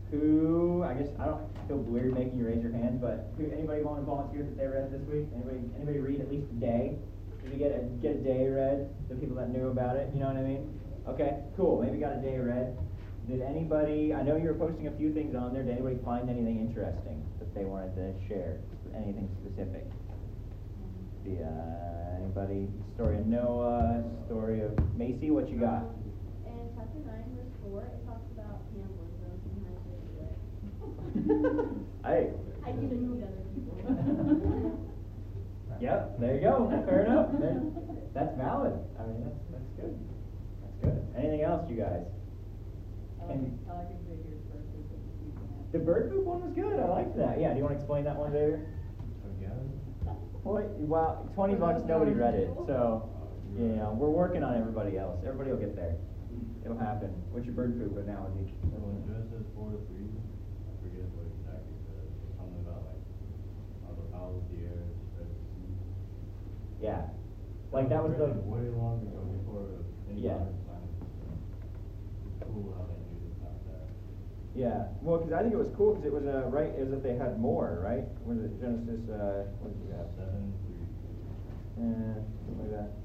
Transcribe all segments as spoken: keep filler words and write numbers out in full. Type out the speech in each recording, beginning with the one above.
Who, I guess, I don't feel weird making you raise your hand, but who, anybody want to volunteer that they read this week? Anybody anybody read at least a day? Did you get a, get a day read? The people that knew about it, you know what I mean? Okay, cool, maybe got a day read. Did anybody, I know you were posting a few things on there, did anybody find anything interesting that they wanted to share? Anything specific? The, uh, anybody, story of Noah, story of Macy, what you got? In chapter nine, verse four, it talks about cannibalism and how to do it. Hey. I need to move other people. Yep, there you go. Fair enough. There, that's valid. I mean, that's that's good. That's good. Anything else, you guys? I like, I like Xavier's bird poop that you can The bird poop one was good. I liked that. Yeah. Do you want to explain that one, Xavier? Well, well, twenty bucks. Nobody read it, so you know we're working on everybody else. Everybody will get there. It'll happen. What's your bird poop analogy? So in Genesis four to three, I forget what exactly it says. Something about like how the fowls of the air spread the sea. Yeah, like that was the way long ago before any yeah. modern science. It's cool how they knew this about that. Yeah, well, because I think it was cool because it was uh, right as if they had more, right? Was it Genesis? Uh, what did you have? Seven, three. Uh, something like that.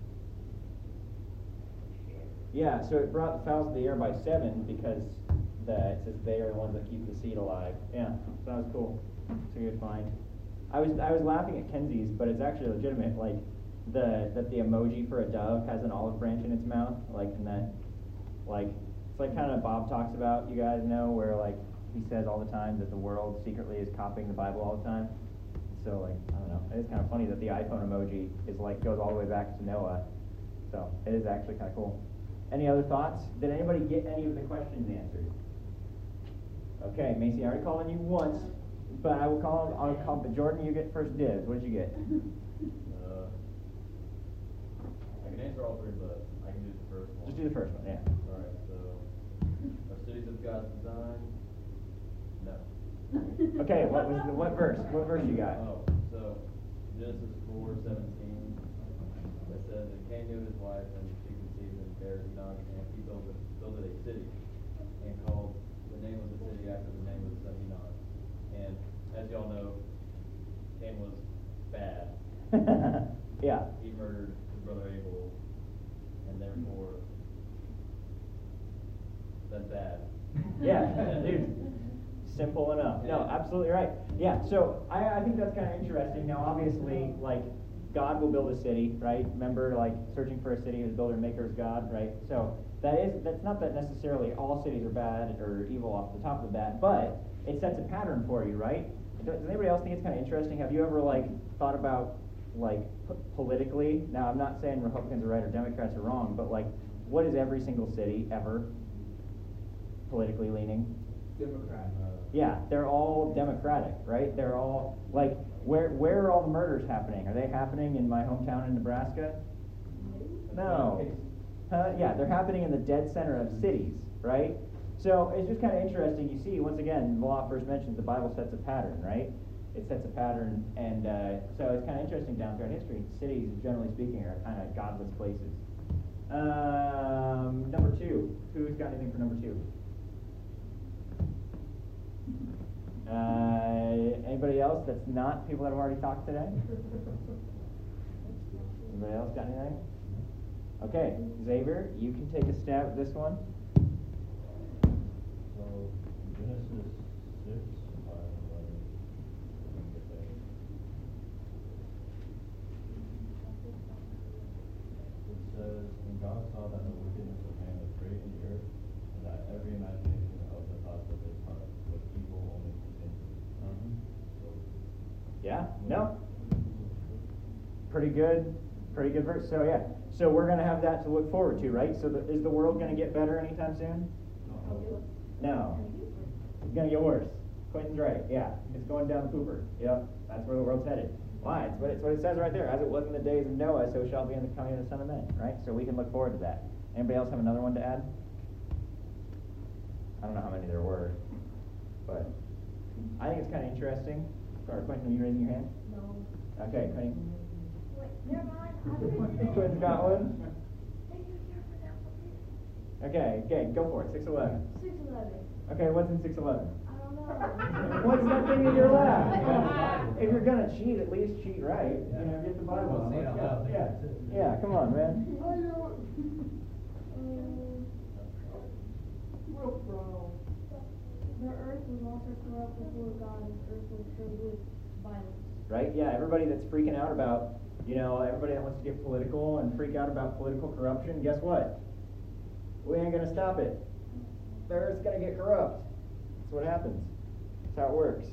Yeah, so it brought the fowls of the air by seven because the, it says they are the ones that keep the seed alive. Yeah, so that was cool. It's a good find. I was I was laughing at Kenzie's, but it's actually legitimate. Like the that the emoji for a dove has an olive branch in its mouth, like and that, like it's like kind of Bob talks about. You guys know where like he says all the time that the world secretly is copying the Bible all the time. So like I don't know, it's kind of funny that the iPhone emoji is like goes all the way back to Noah. So it is actually kind of cool. Any other thoughts? Did anybody get any of the questions answered? Okay, Macy, I already called on you once, but I will call on, I'll call, but Jordan, you get first dibs. What did you get? Uh, I can answer all three, but I can do the first one. Just do the first one, yeah. Alright, so, are cities of God's design? No. Okay, what was the, what verse? What verse you got? Oh, so, Genesis four seventeen, it says, and Cain knew his wife, and she conceived and bare Enoch, and he built, it, built it a city, and called the name of the city after the name of the son Enoch. And as y'all know, Cain was bad. Yeah. He murdered his brother Abel, and therefore, that's bad. Yeah, dude. Simple enough. No, absolutely right. Yeah, so I, I think that's kind of interesting. Now, obviously, like, God will build a city, right? Remember, like, searching for a city whose builder and maker is God, right? So that is, that's not that necessarily all cities are bad or evil off the top of the bat, but it sets a pattern for you, right? Does anybody else think it's kind of interesting? Have you ever, like, thought about, like, p- politically? Now, I'm not saying Republicans are right or Democrats are wrong, but, like, what is every single city ever politically leaning? Democrat. Yeah, they're all Democratic, right? They're all, like, where where are all the murders happening? Are they happening in my hometown in Nebraska? No. Uh, yeah, they're happening in the dead center of cities, right? So it's just kind of interesting. You see, once again, the law first mentions the Bible sets a pattern, right? It sets a pattern, and uh, so it's kind of interesting down throughout history. Cities, generally speaking, are kind of godless places. Um, number two. Who's got anything for number two? Uh, anybody else that's not people that have already talked today? Anybody else got anything? Okay, Xavier, you can take a stab at this one. So, Genesis six, five, eleven, let me get there. It says, and God saw that the wickedness of man was great in the earth, and that every imagination of the thoughts of his heart was evil only continually. Mm-hmm. So, Yeah, no. Pretty good, pretty good verse. So yeah, so we're going to have that to look forward to, right? So the, is the world going to get better anytime soon? No. It's going to get worse. Quentin's right, yeah. It's going down the pooper. Yep, that's where the world's headed. Why? It's what, it's what it says right there. As it was in the days of Noah, so shall it be in the coming of the Son of Man, right? So we can look forward to that. Anybody else have another one to add? I don't know how many there were, but I think it's kind of interesting. Sorry, Quentin, are you raising your hand? No. Okay, Quentin. Wait, never mind. I Quentin's got one? Thank you, sir, for that one. Okay, okay, go for it. six eleven. Six eleven. Okay, what's in six eleven? I don't know. What's that thing in your lap? If you're gonna cheat, at least cheat right. You know, get the Bible. Well, see, Let's I go. don't think Yeah, that's it. yeah. Come on, man. Um, The earth was also corrupt before God, and the earth was filled with violence. Right? Yeah. Everybody that's freaking out about, you know, everybody that wants to get political and freak out about political corruption. Guess what? We ain't gonna stop it. The earth's gonna get corrupt. That's what happens. That's how it works.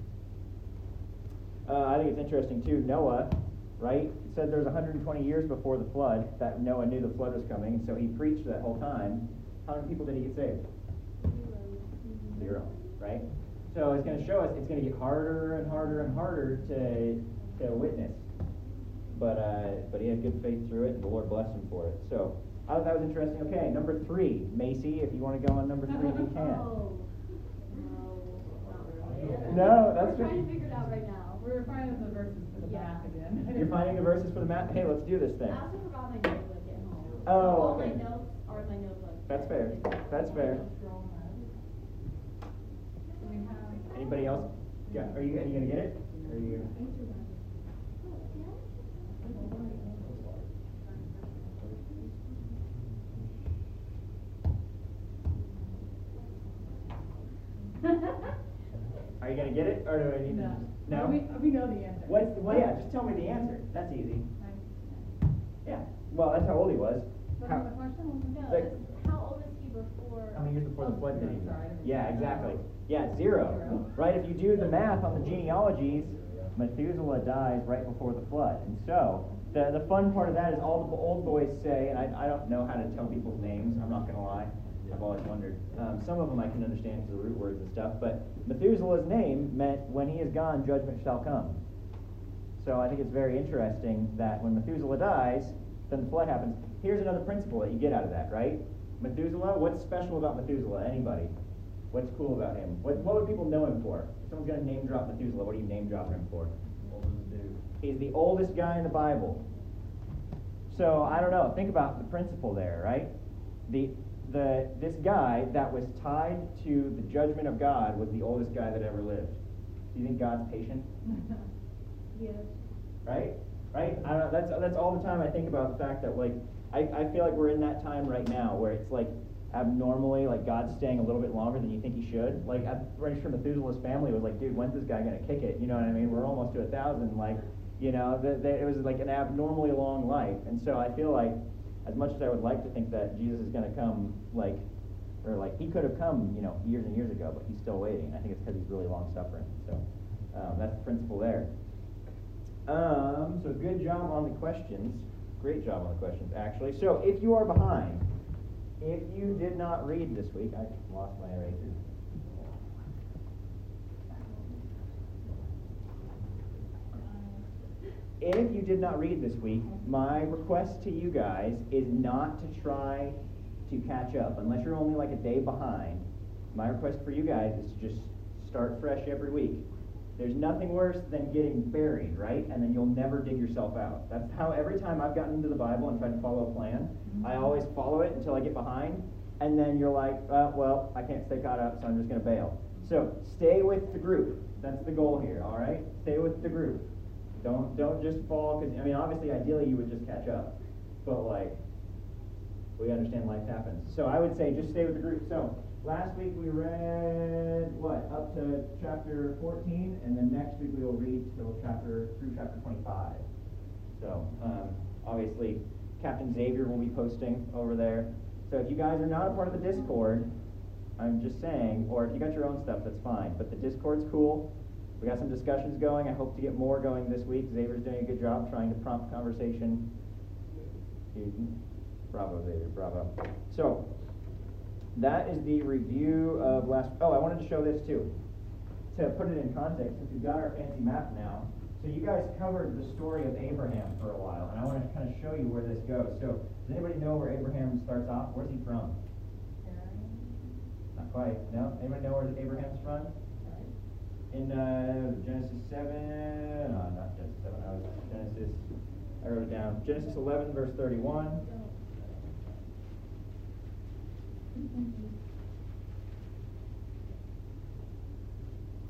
Uh, I think it's interesting too. Noah, right? It said there was one hundred twenty years before the flood that Noah knew the flood was coming, and so he preached that whole time. How many people did he get saved? Zero, right? So it's going to show us it's going to get harder and harder and harder to to witness. But uh, but he had good faith through it, and the Lord blessed him for it. So I thought that was interesting. Okay, number three, Macy, if you want to go on number three, you can. Oh, no, not really. No, that's We're good. trying to figure it out right now. We're finding the verses for the Yeah. math again. You're finding the verses for the map. Hey, let's do this thing. I also forgot my notebook at home. Oh, All okay. my notes are in my notebook. That's fair. That's fair. Do we have? Anybody else? Yeah. Are you, are you gonna get it? Are you? Are you gonna get it, or do I need to? No. We, we know the answer. What's the, well, yeah, just tell me the answer. That's easy. Yeah. Well, that's how old he was. What How, was the question? No, Like- it's how old is he before? how many years before the Oh, flood did he? sorry, I didn't- Yeah, exactly. Yeah, zero. Zero. Right? If you do the math on the genealogies, Methuselah dies right before the flood, and so the the fun part of that is all the old boys say, and I I don't know how to tell people's names. I'm not gonna lie. I've always wondered. Um, some of them I can understand because of the root words and stuff, but Methuselah's name meant when he is gone, judgment shall come. So I think it's very interesting that when Methuselah dies, then the flood happens. Here's another principle that you get out of that, right? Methuselah, what's special about Methuselah? Anybody? What's cool about him? What what would people know him for? If someone's going to name drop Methuselah, what do you name drop him for? Oldest dude. He's the oldest guy in the Bible. So I don't know. Think about the principle there, right? The the this guy that was tied to the judgment of God was the oldest guy that ever lived. Do you think God's patient? Yes. Right? Right? I don't know. That's that's all the time I think about the fact that like I, I feel like we're in that time right now where it's like abnormally like God's staying a little bit longer than you think he should. Like I'm pretty sure Methuselah's family was like, dude, when's this guy gonna kick it? You know what I mean? We're almost to a thousand. Like, you know, the, the, it was like an abnormally long life. And so I feel like as much as I would like to think that Jesus is gonna come like or like he could have come, you know, years and years ago, but he's still waiting. I think it's because he's really long suffering. So um, that's the principle there. Um, so good job on the questions. Great job on the questions, actually. So if you are behind, if you did not read this week, I lost my eraser. If you did not read this week, my request to you guys is not to try to catch up. Unless you're only like a day behind, my request for you guys is to just start fresh every week. There's nothing worse than getting buried, right? And then you'll never dig yourself out. That's how every time I've gotten into the Bible and tried to follow a plan, I always follow it until I get behind, and then you're like, uh, well, I can't stay caught up, so I'm just going to bail. So stay with the group. That's the goal here, all right? Stay with the group. Don't don't just fall, because, I mean, obviously, ideally, you would just catch up. But, like, we understand life happens. So I would say just stay with the group. So last week we read, what, up to chapter fourteen, and then next week we will read till chapter, through chapter twenty-five. So, um, obviously, Captain Xavier will be posting over there. So if you guys are not a part of the Discord, I'm just saying, or if you got your own stuff, that's fine. But the Discord's cool. We got some discussions going. I hope to get more going this week. Xavier's doing a good job trying to prompt conversation. Bravo, Xavier, bravo. So, that is the review of last... Oh, I wanted to show this too. To put it in context, since we've got our fancy map now. So you guys covered the story of Abraham for a while, and I want to kind of show you where this goes. So, does anybody know where Abraham starts off? Where's he from? Not quite. No? Anybody know where Abraham's from? In uh, Genesis seven, no, not Genesis seven, I was Genesis, I wrote it down. Genesis eleven, verse thirty-one.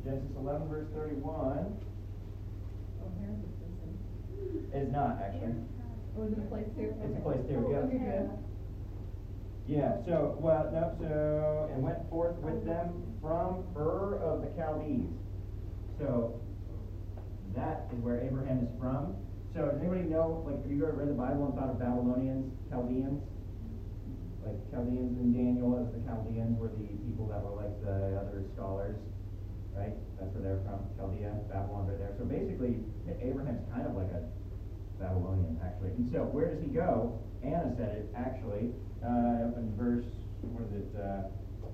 Genesis eleven, verse thirty-one. Oh, here's the system. It's not, actually. Oh, is it a place too? It's a Okay. place too, Oh, yeah. Okay, good. Yeah, so, well, no, so, and went forth with them from Ur of the Chaldees. So, that is where Abraham is from. So, does anybody know, like, have you ever read the Bible and thought of Babylonians, Chaldeans? Like, Chaldeans in Daniel, as the Chaldeans were the people that were like the other scholars, right? That's where they're from, Chaldea, Babylon right there. So basically, Abraham's kind of like a Babylonian, actually. And so, where does he go? Anna said it, actually, uh, up in verse, what is it, uh,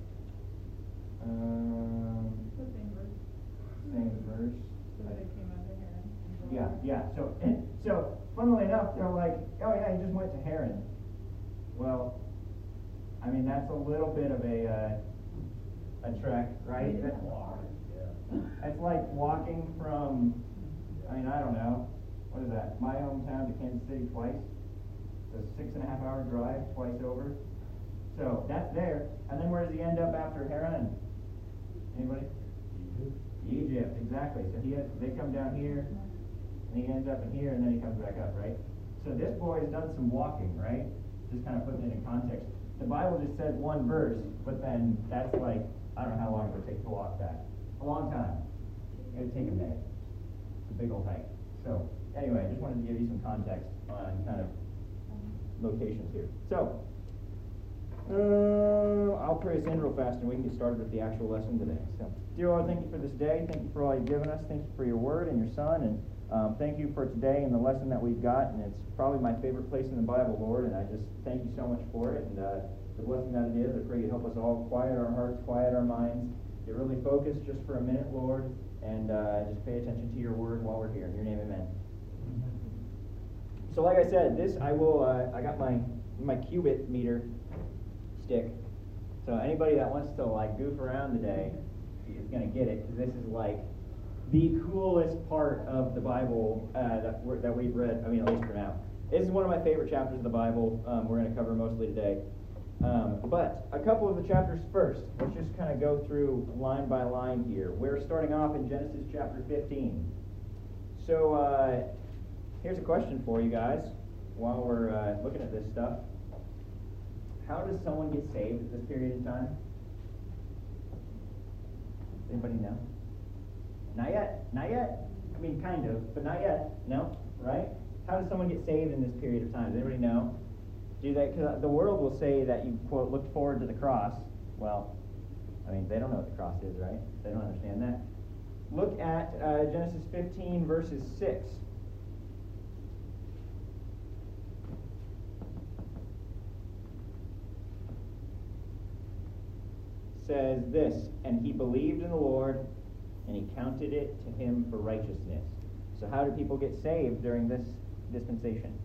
um, The same verse. same verse. So they came out of Haran. and Yeah, brought- yeah, so, so, funnily enough, they're like, oh yeah, he just went to Haran. Well, I mean, that's a little bit of a, uh, a trek, right? That- Yeah. It's like walking from, I mean, I don't know, what is that, my hometown to Kansas City twice? It's a six and a half hour drive, twice over. So, that's there, and then where does he end up after Haran? Anybody? Egypt, exactly. So he has, they come down here, and he ends up in here, and then he comes back up, right? So this boy has done some walking, right? Just kind of putting it in context. The Bible just says one verse, but then that's like, I don't know how long it would take to walk that. A long time. It would take a day. It's a big old hike. So, anyway, I just wanted to give you some context on kind of locations here. So, uh, I'll pray us in real fast and we can get started with the actual lesson today. So, dear Lord, thank you for this day. Thank you for all you've given us. Thank you for your word and your son. And um, thank you for today and the lesson that we've got. And it's probably my favorite place in the Bible, Lord. And I just thank you so much for it. And uh, the blessing that it is, I pray you help us all quiet our hearts, quiet our minds, get really focused just for a minute, Lord. And uh, just pay attention to your word while we're here. In your name, amen. So like I said, this I will, uh, I got my, my cubit meter stick. So anybody that wants to like goof around today is going to get it, because this is like the coolest part of the Bible uh, that, we're, that we've read, I mean, at least for now. This is one of my favorite chapters of the Bible. Um, we're going to cover mostly today. Um, but a couple of the chapters first. Let's just kind of go through line by line here. We're starting off in Genesis chapter fifteen. So uh, here's a question for you guys while we're uh, looking at this stuff. How does someone get saved at this period in time? Anybody know? Not yet. Not yet. I mean, kind of, but not yet. No? Right? How does someone get saved in this period of time? Does anybody know? Do they? Because the world will say that you, quote, look forward to the cross. Well, I mean, they don't know what the cross is, right? They don't understand that. Look at uh, Genesis fifteen, verses six. Says this, and he believed in the Lord, and he counted it to him for righteousness. So how do people get saved during this dispensation?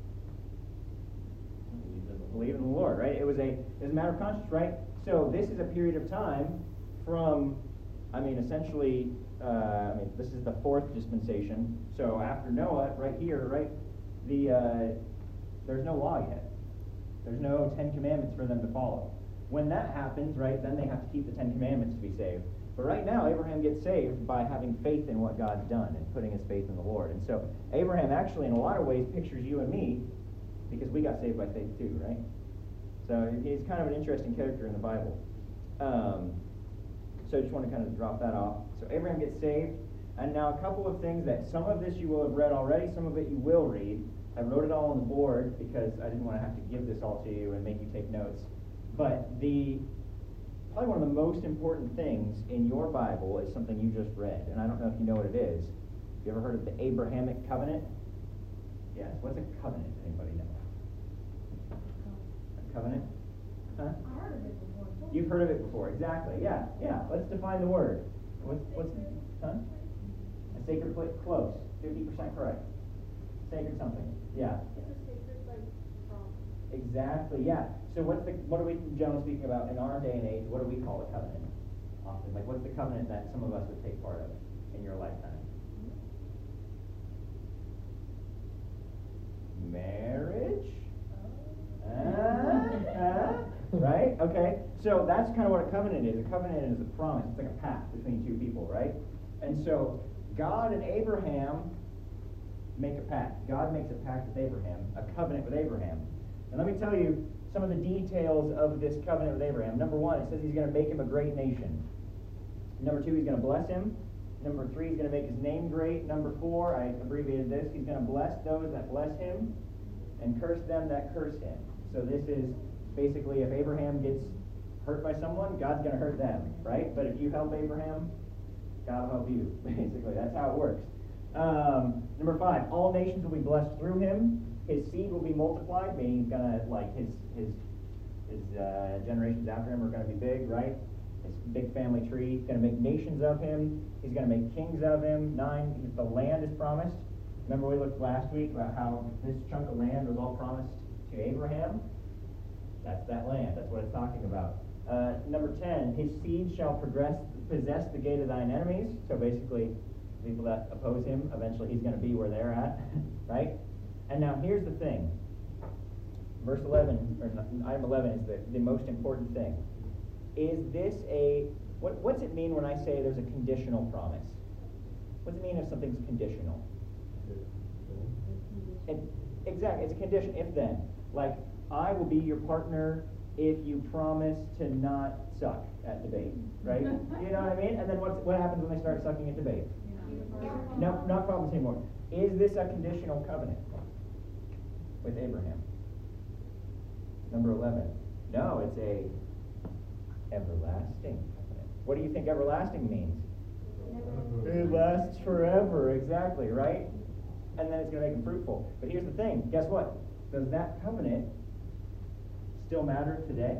Believe in the Lord, right? It was a it was a matter of conscience, right? So this is a period of time from, I mean, essentially, uh, I mean, this is the fourth dispensation. So after Noah, right here, right, the uh, there's no law yet. There's no Ten Commandments for them to follow. When that happens, right, then they have to keep the Ten Commandments to be saved. But right now, Abraham gets saved by having faith in what God's done and putting his faith in the Lord. And so Abraham actually, in a lot of ways, pictures you and me, because we got saved by faith too, right? So he's kind of an interesting character in the Bible. Um, so I just want to kind of drop that off. So Abraham gets saved. And now a couple of things that some of this you will have read already, some of it you will read. I wrote it all on the board because I didn't want to have to give this all to you and make you take notes. But the probably one of the most important things in your Bible is something you just read. And I don't know if you know what it is. Have you ever heard of the Abrahamic covenant? Yes. What's a covenant? Anybody know? A covenant? Huh? I heard of it before. You've heard of it before, exactly. Yeah, yeah. Let's define the word. What's what's huh? A sacred place? Close. Fifty percent correct. Sacred something. Yeah. It's a sacred, like, promise. Exactly. Yeah. So what's the what are we generally speaking about in our day and age? What do we call a covenant? Often, like, what's the covenant that some of us would take part of in your lifetime? Marriage. Uh, uh, right? Okay. So that's kind of what a covenant is. A covenant is a promise. It's like a pact between two people, right? And so God and Abraham make a pact. God makes a pact with Abraham, a covenant with Abraham. And let me tell you some of the details of this covenant with Abraham. Number one, it says he's going to make him a great nation. Number two, he's going to bless him. Number three, he's going to make his name great. Number four, I abbreviated this, he's going to bless those that bless him and curse them that curse him. So this is basically if Abraham gets hurt by someone, God's going to hurt them, right? But if you help Abraham, God will help you. Basically, that's how it works. Um, number five, all nations will be blessed through him. His seed will be multiplied, meaning he's gonna like his his his uh, generations after him are gonna be big, right? His big family tree. He's gonna make nations of him. He's gonna make kings of him. Nine, the land is promised. Remember we looked last week about how this chunk of land was all promised to Abraham. That's that land. That's what it's talking about. Uh, number ten, his seed shall progress, possess the gate of thine enemies. So basically, people that oppose him, eventually he's going to be where they're at, right? And now here's the thing. Verse eleven, or item eleven is the, the most important thing. Is this a, what, what's it mean when I say there's a conditional promise? What's it mean if something's conditional? It, exactly, it's a condition, if then. Like, I will be your partner if you promise to not suck at debate, right? You know what I mean? And then what's, what happens when they start sucking at debate? No, not promise anymore. Is this a conditional covenant with Abraham? Number eleven. No, it's a everlasting covenant. What do you think everlasting means? It lasts forever, exactly, right? And then it's going to make them fruitful. But here's the thing. Guess what? Does that covenant still matter today?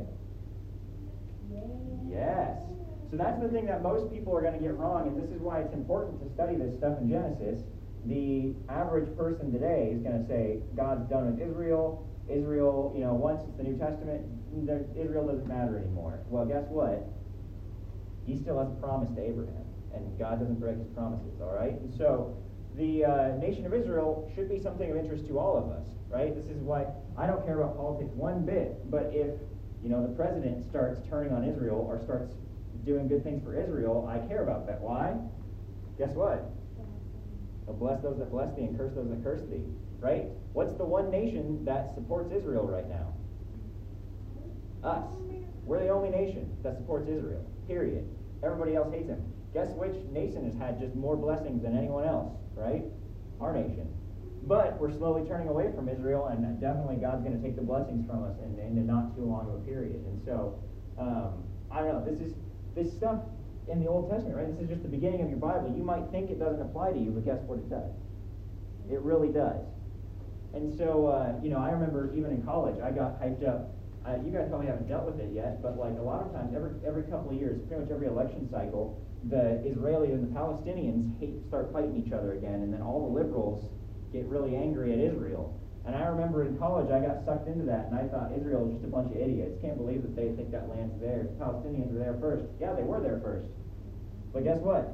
Yes. So that's the thing that most people are going to get wrong, and this is why it's important to study this stuff in Genesis. The average person today is going to say, God's done with Israel. Israel, you know, once it's the New Testament, there, Israel doesn't matter anymore. Well, guess what? He still has a promise to Abraham, and God doesn't break his promises, all right? And so the uh, nation of Israel should be something of interest to all of us, right? This is why I don't care about politics one bit, but if, you know, the president starts turning on Israel or starts doing good things for Israel, I care about that. Why? Guess what? He'll bless those that bless thee and curse those that curse thee, right? What's the one nation that supports Israel right now? Us. We're the only nation that supports Israel, period. Everybody else hates him. Guess which nation has had just more blessings than anyone else, right? Our nation. But we're slowly turning away from Israel, and definitely God's going to take the blessings from us in, in not too long of a period. And so, um, I don't know, this is this stuff in the Old Testament, right? This is just the beginning of your Bible. You might think it doesn't apply to you, but guess what it does? It really does. And so, uh, you know, I remember even in college, I got hyped up. Uh, you guys probably haven't dealt with it yet, but like a lot of times, every every couple of years, pretty much every election cycle, the Israelis and the Palestinians hate, start fighting each other again, and then all the liberals get really angry at Israel. And I remember in college, I got sucked into that, and I thought Israel was just a bunch of idiots. Can't believe that they think that land's theirs. The Palestinians were there first. Yeah, they were there first. But guess what?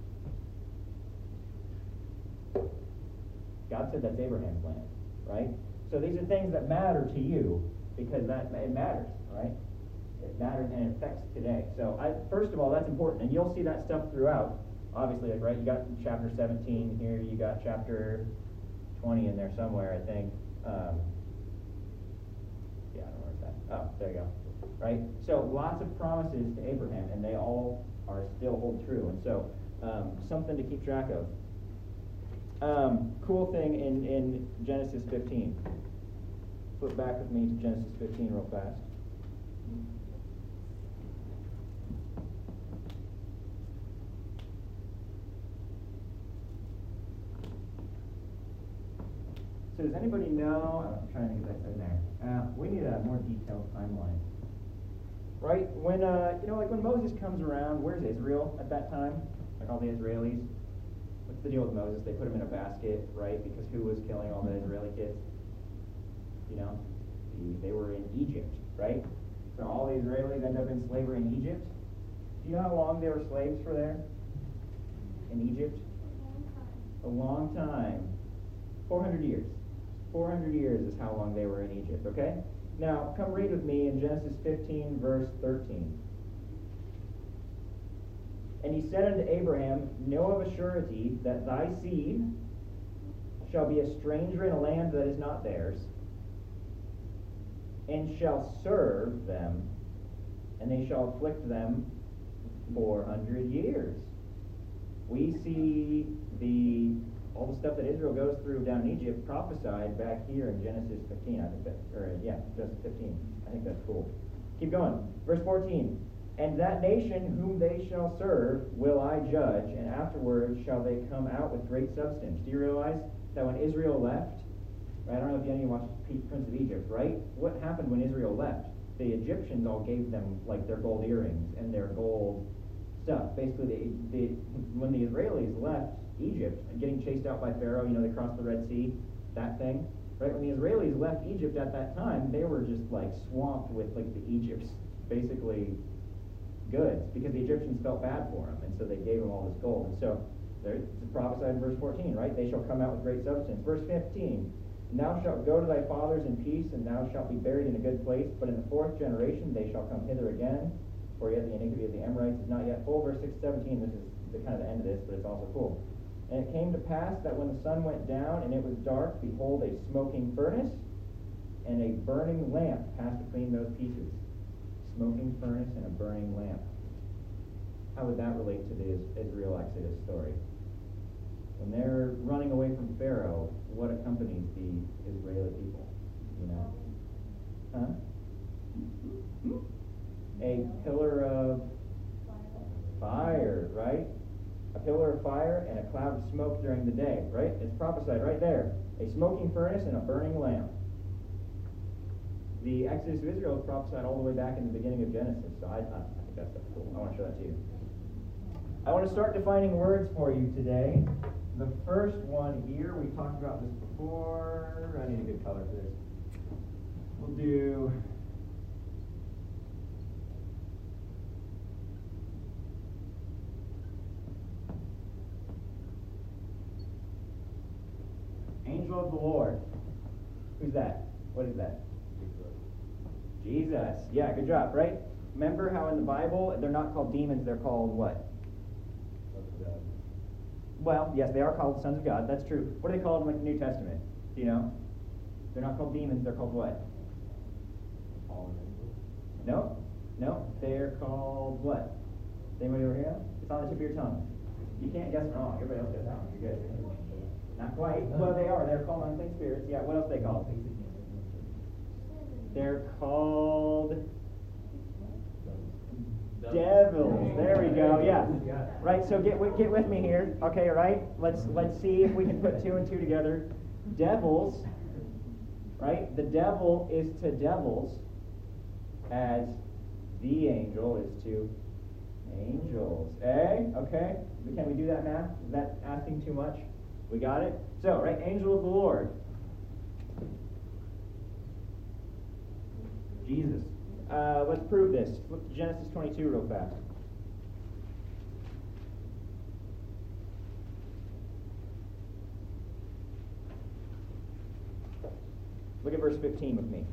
God said that's Abraham's land, right? So these are things that matter to you because that it matters, right? It matters and it affects today. So I, first of all, that's important, and you'll see that stuff throughout. Obviously, like, right? You got chapter seventeen here. You got chapter twenty in there somewhere, I think. Um, yeah, I don't know where it's at. Oh, there you go. Right? So lots of promises to Abraham, and they all are still hold true. And so um, something to keep track of. Um, cool thing in, in Genesis fifteen. Flip back with me to Genesis fifteen real fast. So does anybody know, I'm trying to get that in there, uh, we need a more detailed timeline. Right, when, uh, you know, like when Moses comes around, where's Israel at that time? Like all the Israelis? What's the deal with Moses? They put him in a basket, right, because who was killing all the Israeli kids? You know, the, they were in Egypt, right? So all the Israelis end up in slavery in Egypt. Do you know how long they were slaves for there? In Egypt? A long time. four hundred years. four hundred years is how long they were in Egypt, okay? Now, come read with me in Genesis fifteen, verse thirteen. And he said unto Abraham, Know of a surety that thy seed shall be a stranger in a land that is not theirs, and shall serve them, and they shall afflict them four hundred years. We see the all the stuff that Israel goes through down in Egypt prophesied back here in Genesis fifteen. I think that, or yeah, Genesis fifteen. I think that's cool. Keep going. Verse fourteen. And that nation whom they shall serve will I judge, and afterwards shall they come out with great substance. Do you realize that when Israel left, right, I don't know if any of you watched Prince of Egypt, right? What happened when Israel left? The Egyptians all gave them like their gold earrings and their gold stuff. Basically, they, they, when the Israelis left Egypt, getting chased out by Pharaoh, you know, they crossed the Red Sea, that thing, right? When the Israelis left Egypt at that time, they were just like swamped with like the Egypt's basically goods, because the Egyptians felt bad for them, and so they gave them all this gold. And so there's it's prophesied in verse fourteen, right? They shall come out with great substance. Verse fifteen. And thou shalt go to thy fathers in peace, and thou shalt be buried in a good place. But in the fourth generation they shall come hither again, for yet the iniquity of the Amorites is not yet full. Verse six seventeen, this is the kind of the end of this, but it's also cool. And it came to pass that when the sun went down and it was dark, behold, a smoking furnace and a burning lamp passed between those pieces. Smoking furnace and a burning lamp. How would that relate to the Israel Exodus story? When they're running away from Pharaoh, what accompanies the Israeli people? You know? Huh? A pillar of fire, right? A pillar of fire and a cloud of smoke during the day, right? It's prophesied right there. A smoking furnace and a burning lamp. The Exodus of Israel is prophesied all the way back in the beginning of Genesis, so I, I think that's cool. I want to show that to you. I want to start defining words for you today. The first one here, we talked about this before. I need a good color for this. We'll do... Angel of the Lord. Who's that? What is that? Jesus. Yeah, good job, right? Remember how in the Bible, they're not called demons, they're called what? Sons of God. Well, yes, they are called sons of God. That's true. What are they called in like the New Testament? Do you know? They're not called demons, they're called what? Fallen angels. No? No? They're called what? Is anybody over here? It's on the tip of your tongue. You can't guess wrong. Everybody else gets that one. You're good. Not quite. Well, they are. They're called unclean spirits. Yeah, what else are they called? They're called devils. There we go. Yeah. Right. So get with, get with me here. Okay. Right. Let's let's see if we can put two and two together. Devils. Right. The devil is to devils as the angel is to angels. Eh? Okay. Can we do that math? Is that asking too much? We got it? So, right, angel of the Lord. Jesus. Uh, let's prove this. Flip to Genesis twenty-two real fast. Look at verse fifteen with me.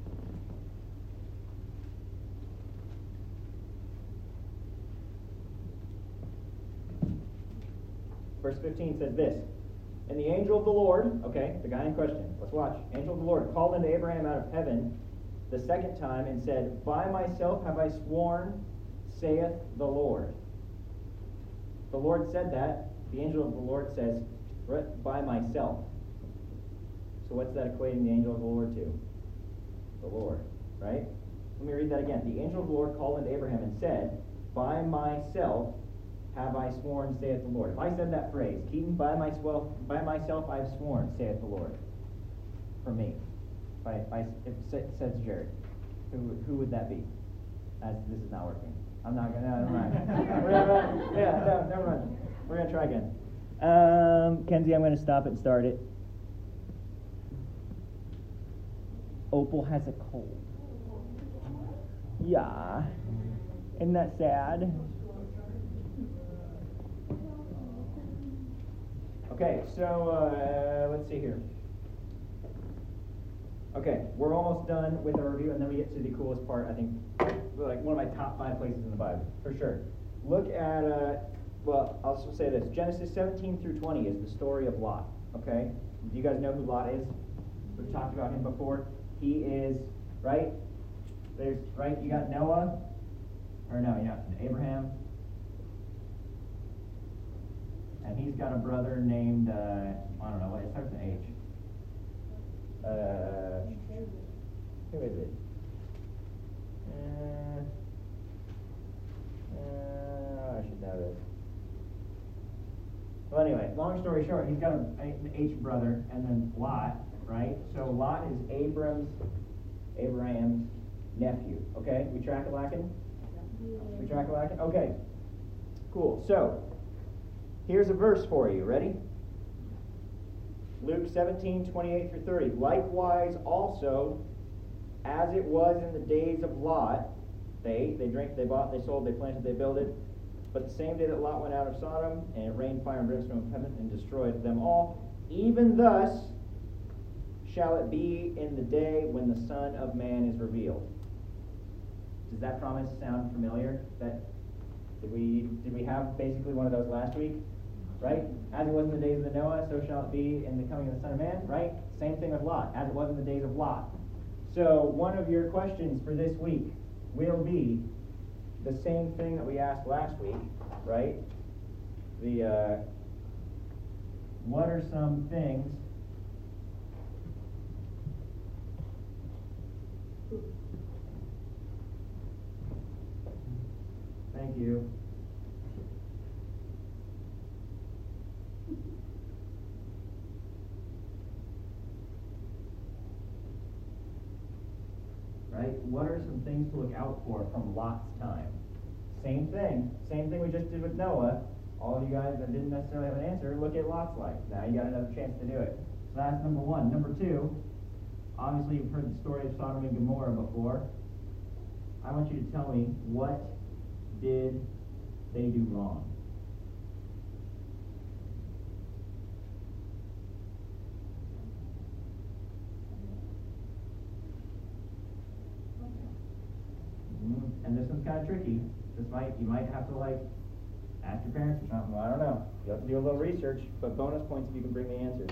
Verse fifteen says this. And the angel of the Lord, okay, the guy in question, let's watch. Angel of the Lord called unto Abraham out of heaven the second time and said, By myself have I sworn, saith the Lord. The Lord said that. The angel of the Lord says, by myself. So what's that equating the angel of the Lord to? The Lord, right? Let me read that again. The angel of the Lord called unto Abraham and said, By myself have I sworn, saith the Lord. If I said that phrase, Keaton, by myself, by myself I've sworn, saith the Lord. For me. If, I, if, I, if it says Jared, who who would that be? As this is not working. I'm not gonna. No, never mind. We're gonna, yeah, no, never mind. We're gonna try again. Um, Kenzie, I'm gonna stop it and start it. Opal has a cold. Yeah. Isn't that sad? Okay, so uh, let's see here. Okay, we're almost done with our review, and then we get to the coolest part, I think, like one of my top five places in the Bible, for sure. Look at, uh, well, I'll just say this. Genesis seventeen through twenty is the story of Lot, okay? Do you guys know who Lot is? We've talked about him before. He is, right? There's, right, you got Noah, or no, you got Abraham, and he's got a brother named, uh, I don't know, what, it starts with an H. Uh, who is it? Uh, uh, I should know this. Well, anyway, long story short, he's got a, an H brother, and then Lot, right? So Lot is Abram's, Abraham's nephew. Okay, we track it, Lakin? We track it, Lakin? Okay, cool. So here's a verse for you. Ready? Luke seventeen, twenty-eight through thirty. Likewise also, as it was in the days of Lot, they ate, they drank, they bought, they sold, they planted, they builded. But the same day that Lot went out of Sodom, and it rained fire and brimstone from heaven and destroyed them all, even thus shall it be in the day when the Son of Man is revealed. Does that promise sound familiar? That did we did we have basically one of those last week? Right? As it was in the days of the Noah, so shall it be in the coming of the Son of Man, right? Same thing with Lot, as it was in the days of Lot. So one of your questions for this week will be the same thing that we asked last week, right? The, uh, what are some things Thank you. Right? What are some things to look out for from Lot's time? Same thing. Same thing we just did with Noah. All of you guys that didn't necessarily have an answer, look at Lot's life. Now you got another chance to do it. So that's number one. Number two, obviously you've heard the story of Sodom and Gomorrah before. I want you to tell me, what did they do wrong? Mm-hmm. And this one's kind of tricky. This might you might have to like ask your parents or something. I don't know. You have to do a little research, but bonus points if you can bring me answers.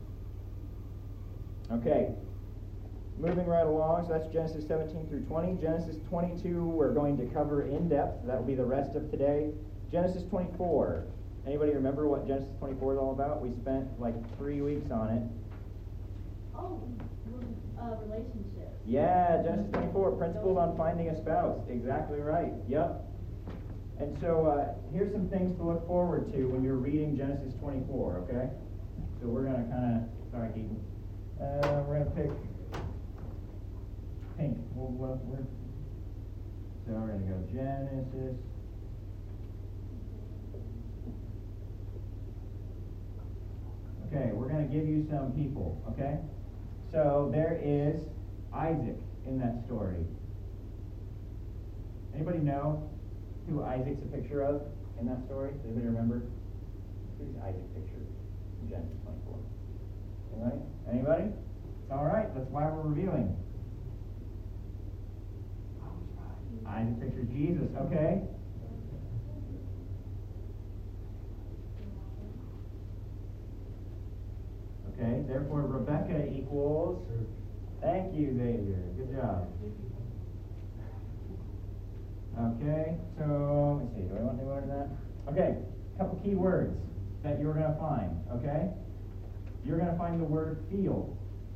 Okay. Moving right along, so that's Genesis seventeen through twenty. Genesis twenty-two we're going to cover in depth. That will be the rest of today. Genesis twenty-four. Anybody remember what Genesis twenty-four is all about? We spent like three weeks on it. Oh, uh, relationships. Yeah, Genesis twenty-four, principles on finding a spouse. Exactly right. Yep. And so uh, here's some things to look forward to when you're reading Genesis twenty-four, okay? So we're going to kind of, sorry, Keaton. Uh, we're going to pick pink. Well, well, we're, so we're going to go Genesis. Okay, we're going to give you some people, okay? So there is Isaac in that story. Anybody know who Isaac's a picture of in that story? Does anybody remember? Who's Isaac picture in Genesis twenty-four? Anybody? Anybody? It's all right. That's why we're reviewing. Isaac pictures Jesus. Okay. Okay. Therefore, Rebecca equals. Thank you, Xavier. Good job. Okay, so let me see. Do I want to go into that? Okay, a couple key words that you're going to find. Okay, you're going to find the word field.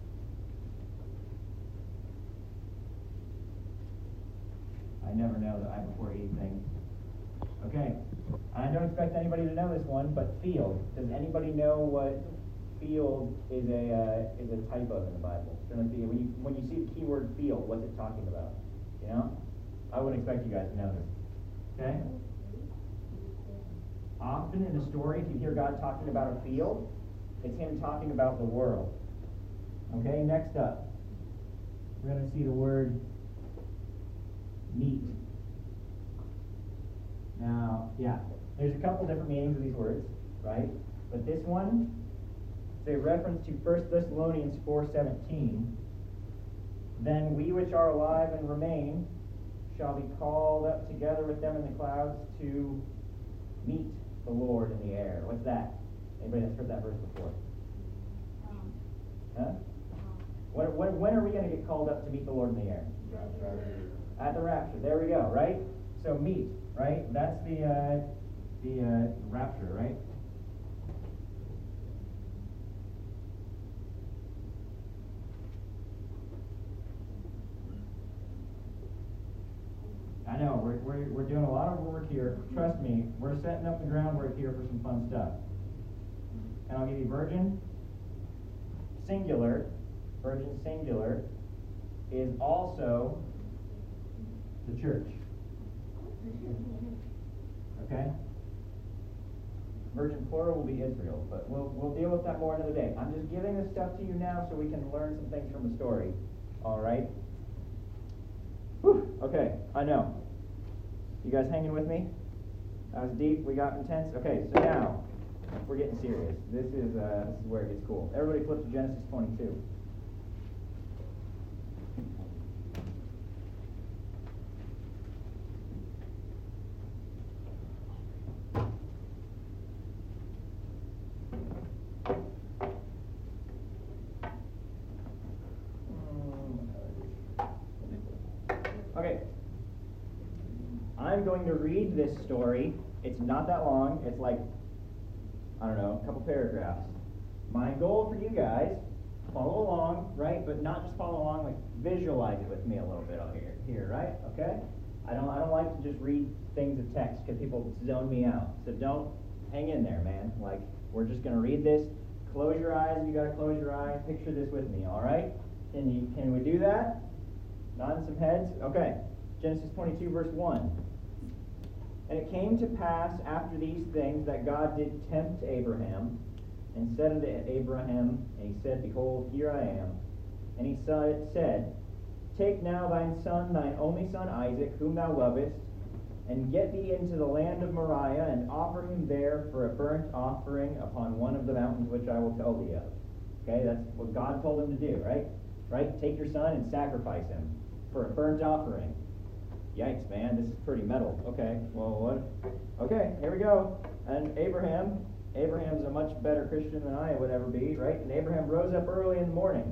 I never know that I before eating things. Okay, I don't expect anybody to know this one, but field. Does anybody know what field is a uh, is a type of in the Bible? So when you when you see the keyword field, what's it talking about? You know, I wouldn't expect you guys to know this. Okay. Often in a story, if you hear God talking about a field, it's Him talking about the world. Okay. Next up, we're going to see the word meat. Now, yeah, there's a couple different meanings of these words, right? But this one. A reference to First Thessalonians four seventeen, Then we which are alive and remain shall be called up together with them in the clouds to meet the Lord in the air. What's that? Anybody that's heard that verse before? Um, Huh? um, When, when, when are we going to get called up to meet the Lord in the air? At the rapture. There we go, right? So meet, right? That's the uh, the uh, rapture, right? I know, we're, we're, we're doing a lot of work here. Trust me, we're setting up the groundwork here for some fun stuff. And I'll give you virgin singular. Virgin singular is also the church. Okay? Virgin plural will be Israel, but we'll we'll deal with that more another day. I'm just giving this stuff to you now so we can learn some things from the story. All right? Whew. Okay, I know. You guys hanging with me? That was deep. We got intense. Okay, so now we're getting serious. This is uh, this is where it gets cool. Everybody flip to Genesis twenty-two. Okay. I'm going to read this story. It's not that long. It's like, I don't know, a couple paragraphs. My goal for you guys, follow along, right? But not just follow along, like visualize it with me a little bit out here, here, right? Okay? I don't I don't like to just read things of text because people zone me out. So don't hang in there, man. Like, we're just going to read this. Close your eyes if you got to close your eyes. Picture this with me, all right? Can you can we do that? Nodding some heads? Okay. Genesis twenty-two, verse one. And it came to pass after these things that God did tempt Abraham, and said unto Abraham, and he said, Behold, here I am. And he said, Take now thine son, thine only son Isaac, whom thou lovest, and get thee into the land of Moriah, and offer him there for a burnt offering upon one of the mountains which I will tell thee of. Okay, that's what God told him to do, right? Right? Take your son and sacrifice him for a burnt offering. Yikes, man, this is pretty metal. Okay, well, what? Okay, here we go. And Abraham, Abraham's a much better Christian than I would ever be, right? And Abraham rose up early in the morning.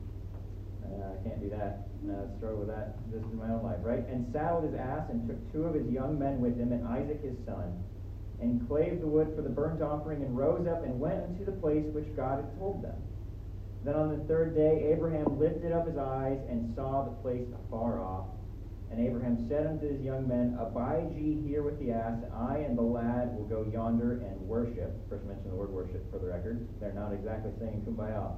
Uh, I can't do that. No, I struggle with that. This is my own life, right? And saddled his ass and took two of his young men with him and Isaac his son, and clave the wood for the burnt offering, and rose up and went unto the place which God had told them. Then on the third day Abraham lifted up his eyes and saw the place afar off. And Abraham said unto his young men, Abide ye here with the ass, and I and the lad will go yonder and worship. First mention the word worship for the record. They're not exactly saying kumbaya.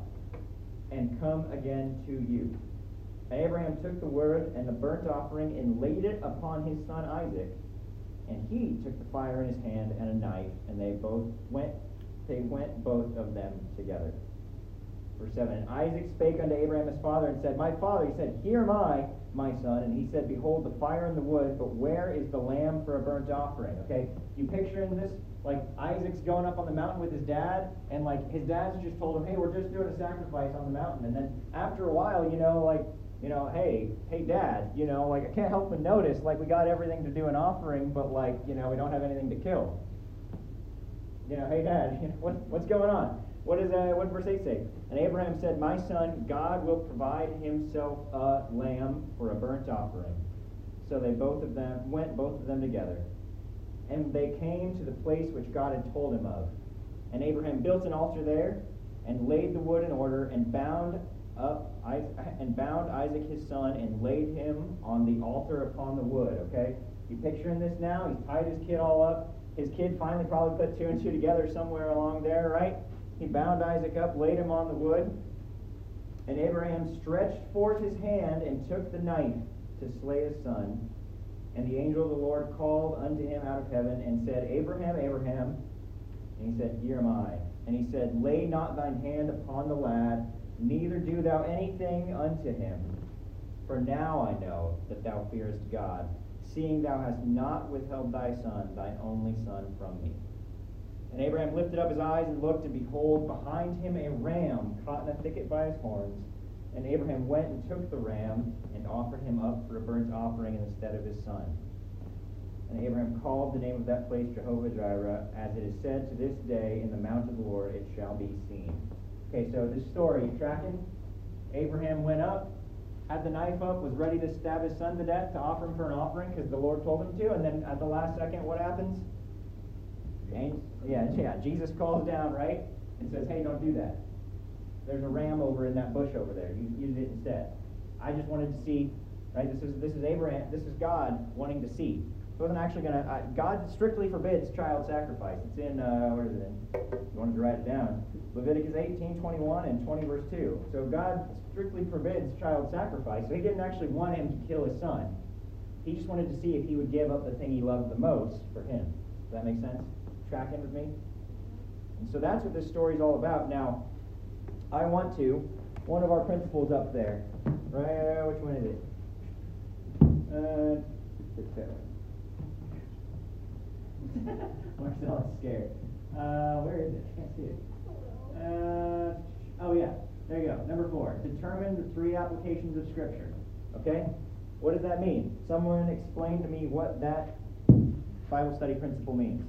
And come again to you. And Abraham took the wood and the burnt offering and laid it upon his son Isaac. And he took the fire in his hand and a knife, and they both went, they went both of them together. Verse seven, and Isaac spake unto Abraham his father, and said, My father, he said, Here am I, my son. And he said, Behold, the fire and the wood, but where is the lamb for a burnt offering? Okay, you picturing this? Like, Isaac's going up on the mountain with his dad, and like, his dad's just told him, hey, we're just doing a sacrifice on the mountain. And then after a while, you know, like, you know, hey, hey, dad, you know, like, I can't help but notice, like, we got everything to do an offering, but like, you know, we don't have anything to kill. You know, hey, dad, you know, what, what's going on? What is uh, what verse eight say? And Abraham said, My son, God will provide himself a lamb for a burnt offering. So they both of them went both of them together. And they came to the place which God had told him of. And Abraham built an altar there, and laid the wood in order, and bound up Isaac, and bound Isaac his son, and laid him on the altar upon the wood. Okay, you picturing this now? He's tied his kid all up. His kid finally probably put two and two together somewhere along there, right? He bound Isaac up, laid him on the wood, and Abraham stretched forth his hand and took the knife to slay his son. And the angel of the Lord called unto him out of heaven and said, Abraham, Abraham. And he said, Here am I. And he said, Lay not thine hand upon the lad, neither do thou anything unto him. For now I know that thou fearest God, seeing thou hast not withheld thy son, thine only son, from me. And Abraham lifted up his eyes and looked, and behold, behind him a ram caught in a thicket by his horns. And Abraham went and took the ram and offered him up for a burnt offering in the stead of his son. And Abraham called the name of that place Jehovah-Jireh, as it is said to this day, in the mount of the Lord it shall be seen. Okay, so this story, you tracking? Abraham went up, had the knife up, was ready to stab his son to death to offer him for an offering because the Lord told him to, and then at the last second, what happens? Yeah, yeah, Jesus calls down, right? And says, hey, don't do that. There's a ram over in that bush over there. You use it instead. I just wanted to see, right? This is this is Abraham. This is God wanting to see. He wasn't actually going to. Uh, God strictly forbids child sacrifice. It's in uh, where is it in? You wanted to write it down. Leviticus eighteen twenty-one and twenty verse two. So God strictly forbids child sacrifice. So He didn't actually want him to kill his son. He just wanted to see if he would give up the thing he loved the most for him. Does that make sense? Tracking with me? And so that's what this story is all about. Now, I want to, one of our principles up there, right, which one is it? Uh, it's that one. Marcel is scared. Uh, where is it? I can't see it. Uh, oh yeah, there you go. Number four, determine the three applications of Scripture. Okay? What does that mean? Someone explain to me what that Bible study principle means.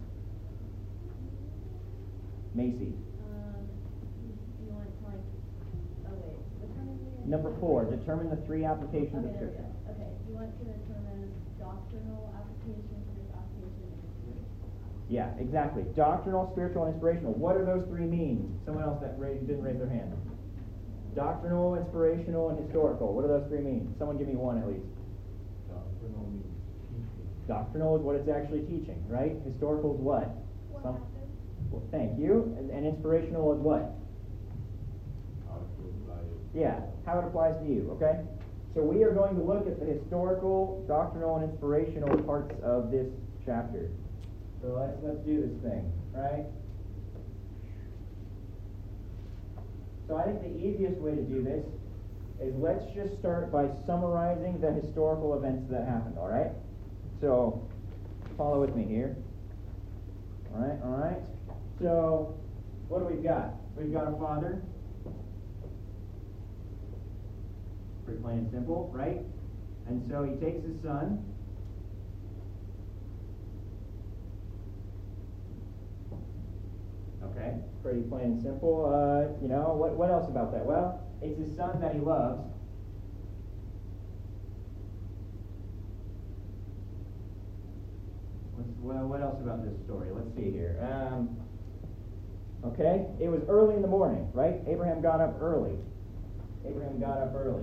Macy. Um, you want to like, oh wait, determine the... Number four, determine the three applications Okay, of there we Scripture. go. Okay, you want to determine doctrinal application, spiritual application, and spiritual application. Yeah, exactly. Doctrinal, spiritual, and inspirational. What do those three mean? Someone else that raised, didn't raise their hand. Doctrinal, inspirational, and historical. What do those three mean? Someone give me one at least. Doctrinal means teaching. Doctrinal is what it's actually teaching, right? Historical is what? What Some- happened? Well, thank you. And, and inspirational is what? How to apply it. Yeah, how it applies to you, okay? So we are going to look at the historical, doctrinal, and inspirational parts of this chapter. So let's let's do this thing, right? So I think the easiest way to do this is let's just start by summarizing the historical events that happened, all right? So follow with me here. All right, all right. So what do we got? We've got a father. Pretty plain and simple, right? And so he takes his son. Okay, pretty plain and simple. Uh, you know, what what else about that? Well, it's his son that he loves. What's, well, what else about this story? Let's see here. Um, okay, it was early in the morning, right? Abraham got up early. Abraham got up early.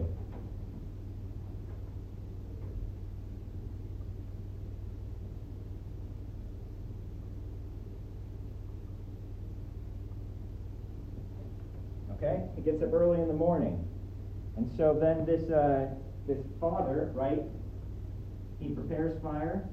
Okay, he gets up early in the morning, and so then this uh, this father, right? He prepares fire.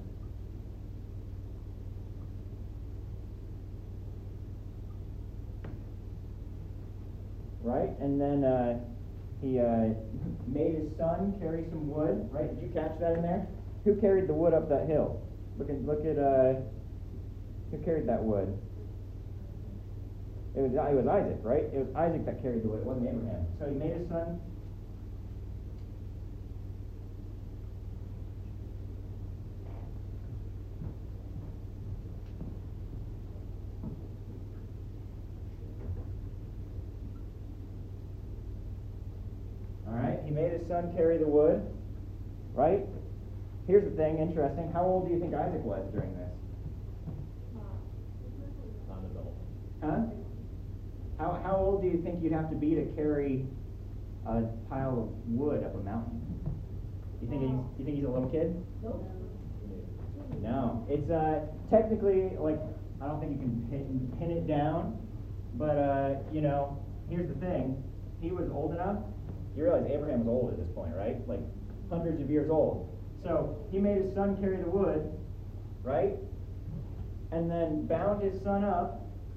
Right, and then uh, he uh, made his son carry some wood. Right, did you catch that in there? Who carried the wood up that hill? Look at look at uh, who carried that wood? It was, it was Isaac, right? It was Isaac that carried the wood. It wasn't Abraham. So he made his son. All right. He made his son carry the wood, right? Here's the thing, interesting. How old do you think Isaac was during this? Non-adult. Huh? How how old do you think you'd have to be to carry a pile of wood up a mountain? You think he's you think he's a little kid? Nope. No. It's uh technically like I don't think you can pin, pin it down, but uh you know here's the thing. He was old enough. You realize Abraham was old at this point, right? Like hundreds of years old. So he made his son carry the wood, right? And then bound his son up.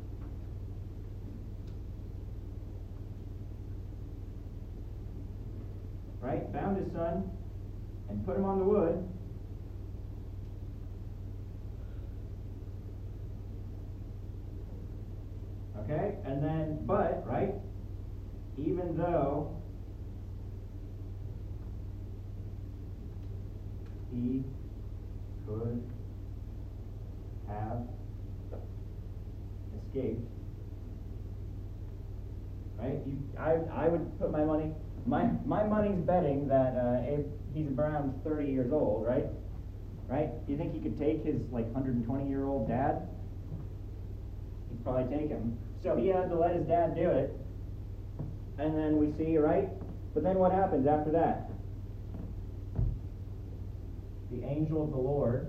Right? Bound his son and put him on the wood. Okay? And then, but, right? Even though he could have escaped. Right? You, I, I would put my money, my, my money's betting that uh, Abe, he's around thirty years old, right? Right? Do you think he could take his like one hundred twenty year old dad? He'd probably take him. So he had to let his dad do it. And then we see, right? But then what happens after that? The angel of the Lord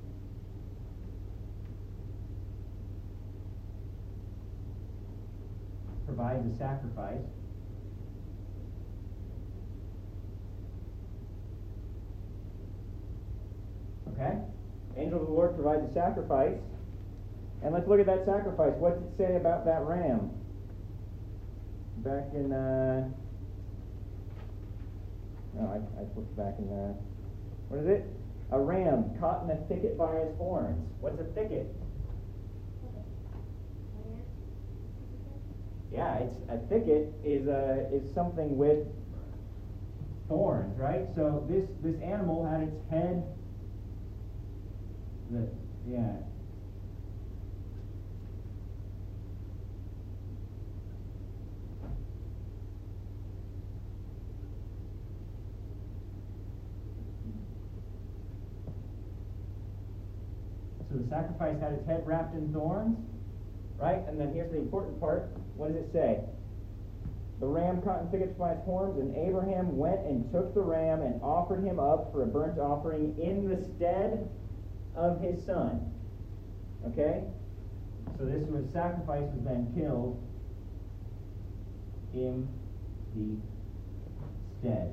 provides a sacrifice. Okay? Angel of the Lord provides a sacrifice. And let's look at that sacrifice. What does it say about that ram? Back in, uh, no, I, I flipped back in, uh, what is it? A ram caught in a thicket by his horns. What's a thicket? Yeah, it's a thicket is a is something with thorns, right? So this this animal had its head. The yeah. So the sacrifice had its head wrapped in thorns, right? And then here's the important part. What does it say? The ram caught in thickets by its horns, and Abraham went and took the ram and offered him up for a burnt offering in the stead of his son. Okay? So this was sacrifice was then killed in the stead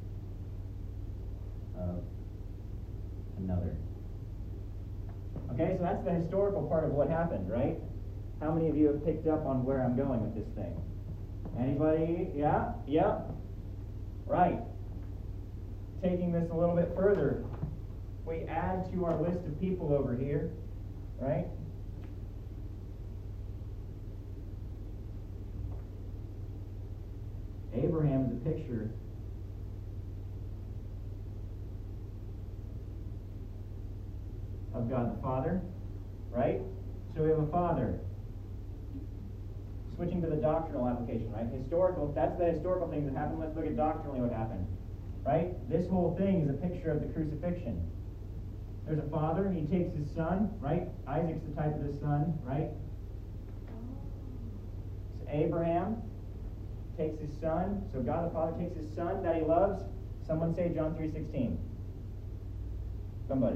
of another. Okay, so that's the historical part of what happened, right? How many of you have picked up on where I'm going with this thing? Anybody? Yeah? Yeah? Right. Taking this a little bit further, we add to our list of people over here, right? Abraham is a picture of God the Father, right? So we have a father. Switching to the doctrinal application, right? Historical, that's the historical things that happened. Let's look at doctrinally what happened, right? This whole thing is a picture of the crucifixion. There's a father, he takes his son, right? Isaac's the type of his son, right? So Abraham takes his son, so God the Father takes his son that he loves. Someone say John three sixteen. Somebody.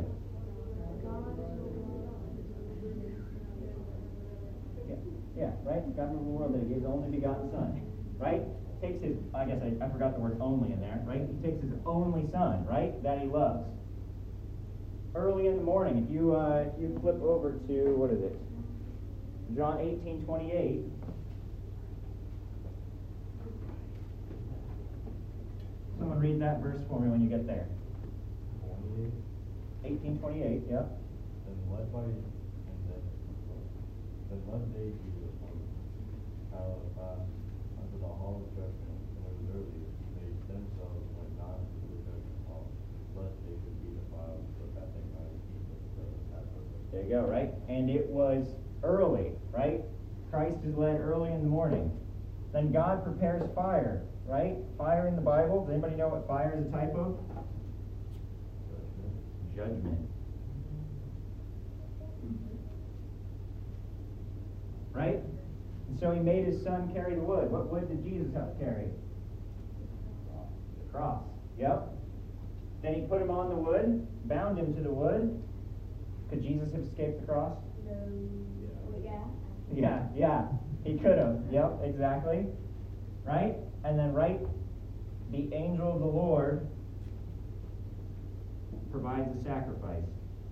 Yeah, yeah, right? God loved the world that he gave his only begotten son, right? Takes his, I guess I, I forgot the word only in there, right? He takes his only son, right? That he loves. Early in the morning, if you uh, if you flip over to, what is it? John eighteen twenty-eight. Someone read that verse for me when you get there. Twenty-eight. eighteen twenty-eight, yeah. Then led by, and then, then led they Jesus from out of the path unto the hall of judgment, and it was early. They themselves went not into the judgment hall, lest they should be defiled, but that they might eat of the Passover. There you go, right? And it was early, right? Christ is led early in the morning. Then God prepares fire, right? Fire in the Bible. Does anybody know what fire is a type of? Judgment. Right? And so he made his son carry the wood. What wood did Jesus have to carry? The cross. Yep. Then he put him on the wood, bound him to the wood. Could Jesus have escaped the cross? No. Well, yeah. Yeah, yeah. He could have. Yep, exactly. Right? And then right, the angel of the Lord provides a sacrifice.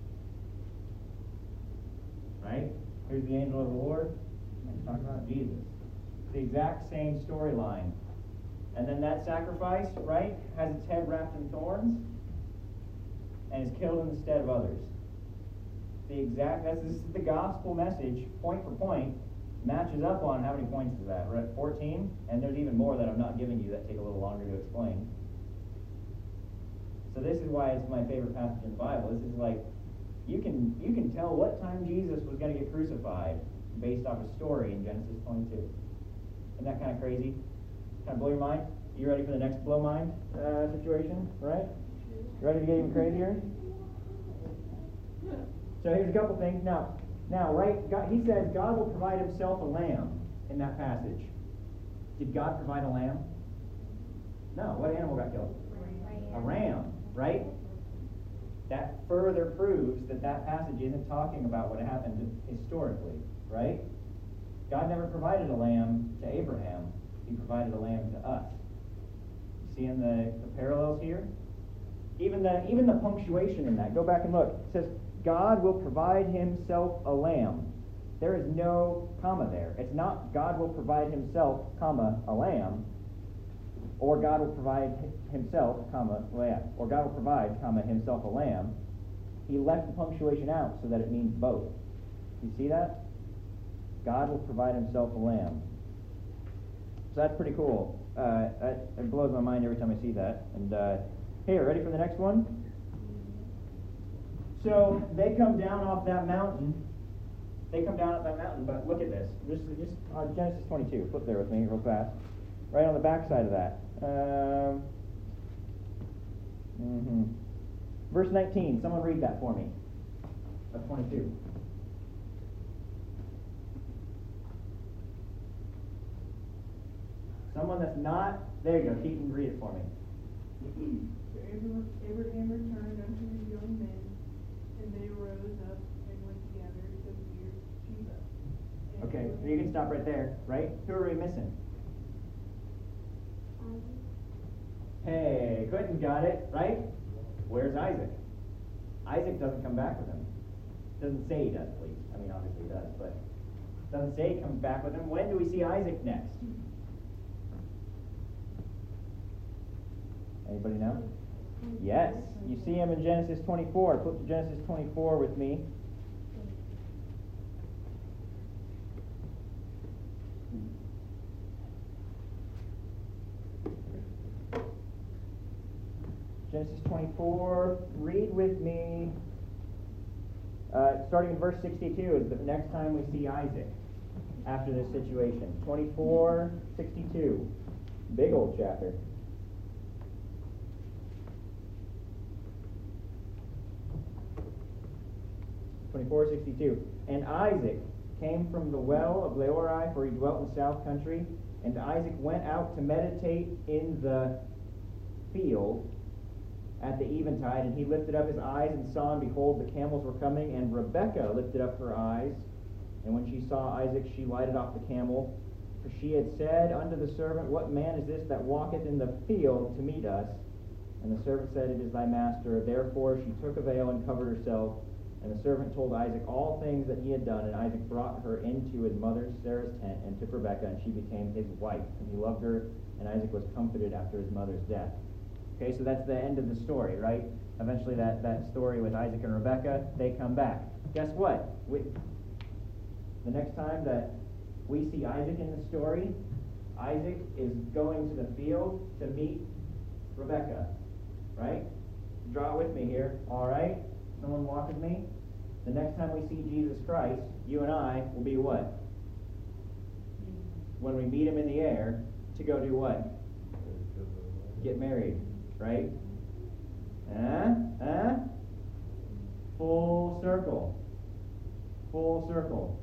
Right? Here's the angel of the Lord. I'm talking about Jesus. The exact same storyline. And then that sacrifice, right, has its head wrapped in thorns and is killed in the stead of others. The exact, that's, this is the gospel message, point for point, matches up on how many points is that? We're at fourteen, and there's even more that I'm not giving you that take a little longer to explain. So this is why it's my favorite passage in the Bible. This is like, you can you can tell what time Jesus was going to get crucified based off a story in Genesis twenty-two. Isn't that kind of crazy? Kind of blow your mind? You ready for the next blow mind uh, situation? Right? You ready to get even crazier? So here's a couple things. Now, now, right? God, he says God will provide himself a lamb in that passage. Did God provide a lamb? No. What animal got killed? A ram, right? That further proves that that passage isn't talking about what happened historically, right? God never provided a lamb to Abraham. He provided a lamb to us. You see in the, the parallels here? Even the even the punctuation in that. Go back and look. It says, God will provide himself a lamb. There is no comma there. It's not God will provide himself, comma, a lamb, or God will provide himself, comma, lamb, or God will provide, comma, himself a lamb. He left the punctuation out so that it means both. You see that? God will provide himself a lamb. So that's pretty cool. Uh, that, it blows my mind every time I see that. And uh, here, ready for the next one? So they come down off that mountain. They come down off that mountain, but look at this. Just, just uh, Genesis twenty-two. Flip there with me real fast. Right on the back side of that. Um, mm-hmm. Verse nineteen. Someone read that for me. Of twenty-two. Someone that's not. There you go. Keaton, read it for me. So Abraham Abraham returned unto his young men, and they rose up and went together to Beersheba. And Okay, Abraham- so you can stop right there, right? Who are we missing? Hey, Quentin got it, right? Where's Isaac? Isaac doesn't come back with him. Doesn't say he does, at least. I mean, obviously he does, but doesn't say he comes back with him. When do we see Isaac next? Anybody know? Yes, you see him in Genesis twenty-four. Flip to Genesis twenty-four with me. Genesis twenty-four, read with me, uh, starting in verse sixty-two is the next time we see Isaac after this situation. twenty-four, sixty-two, big old chapter. twenty-four, sixty-two. And Isaac came from the well of Leori, for he dwelt in the south country. And Isaac went out to meditate in the field at the eventide, and he lifted up his eyes and saw, and behold, the camels were coming, and Rebekah lifted up her eyes, and when she saw Isaac, she lighted off the camel, for she had said unto the servant, What man is this that walketh in the field to meet us? And the servant said, It is thy master. Therefore she took a veil and covered herself, and the servant told Isaac all things that he had done, and Isaac brought her into his mother Sarah's tent, and took Rebekah, and she became his wife, and he loved her, and Isaac was comforted after his mother's death. Okay, so that's the end of the story, right? Eventually that, that story with Isaac and Rebekah, they come back. Guess what? We, the next time that we see Isaac in the story, Isaac is going to the field to meet Rebekah, right? Draw it with me here, all right? Someone walk with me? The next time we see Jesus Christ, you and I will be what? When we meet him in the air, to go do what? Get married. Right? Huh? Huh? Full circle. Full circle.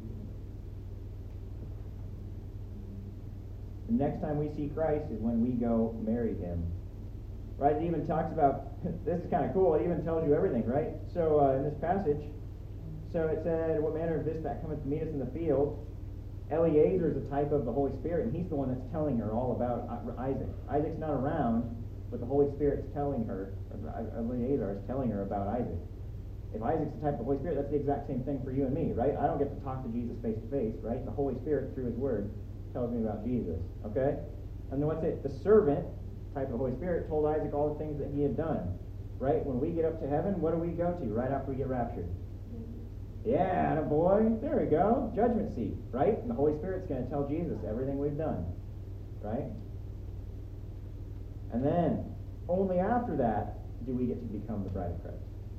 The next time we see Christ is when we go marry him. Right? It even talks about, this is kind of cool, it even tells you everything, right? So uh, in this passage, so it said, What manner of this that cometh to meet us in the field? Eliezer is a type of the Holy Spirit, and he's the one that's telling her all about Isaac. Isaac's not around, but the Holy Spirit's telling her, Eliezer is telling her about Isaac. If Isaac's the type of the Holy Spirit, that's the exact same thing for you and me, right? I don't get to talk to Jesus face to face, right? The Holy Spirit, through his word, tells me about Jesus, okay? And then what's it? The servant, type of the Holy Spirit, told Isaac all the things that he had done, right? When we get up to heaven, what do we go to right after we get raptured? Yeah, boy, there we go. Judgment seat, right? And the Holy Spirit's going to tell Jesus everything we've done, right? And then, only after that, do we get to become the bride of Christ?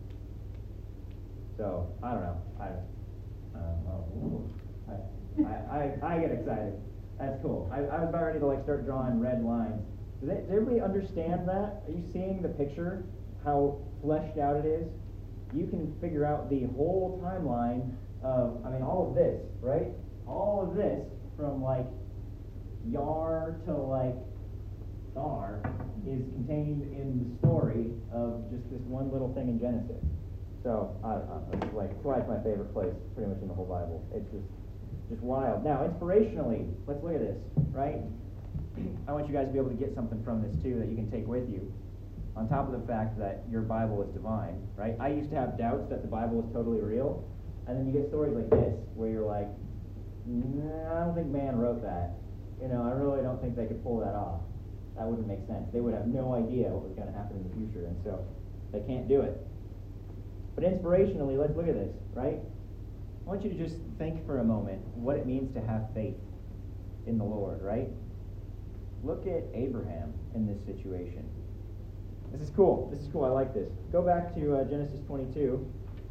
So, I don't know. I, um, oh, I, I, I, I get excited. That's cool. I, I was about ready to like start drawing red lines. Does, it, does everybody understand that? Are you seeing the picture? How fleshed out it is? You can figure out the whole timeline of, I mean, all of this, right? All of this from like Yar to like Thar is contained in the story of just this one little thing in Genesis. So, I don't know, it's like, it's why it's my favorite place pretty much in the whole Bible. It's just, just wild. Now, inspirationally, let's look at this, right? I want you guys to be able to get something from this too that you can take with you. On top of the fact that your Bible is divine, right? I used to have doubts that the Bible was totally real, and then you get stories like this where you're like, nah, I don't think man wrote that. You know, I really don't think they could pull that off. That wouldn't make sense. They would have no idea what was going to happen in the future, and so they can't do it. But inspirationally, let's look at this, right? I want you to just think for a moment what it means to have faith in the Lord, right? Look at Abraham in this situation. This is cool. This is cool. I like this. Go back to uh, Genesis twenty-two.